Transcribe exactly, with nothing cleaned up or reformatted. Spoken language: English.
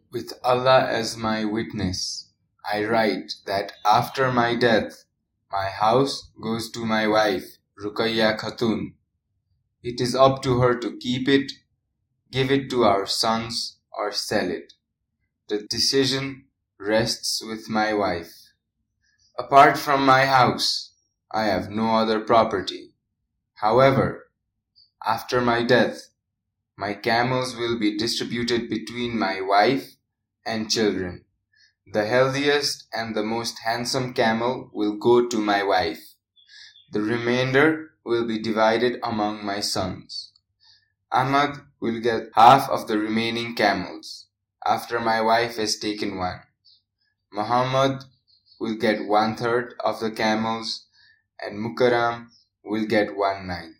With Allah as my witness, I write that after my death, my house goes to my wife, Ruqayya Khatun. It is up to her to keep it, give it to our sons, or sell it. The decision rests with my wife. Apart from my house, I have no other property. However, after my death, my camels will be distributed between my wife and children. The healthiest and the most handsome camel will go to my wife. The remainder will be divided among my sons. Ahmad will get half of the remaining camels after my wife has taken one. Muhammad will get one third of the camels and Mukarram will get one ninth.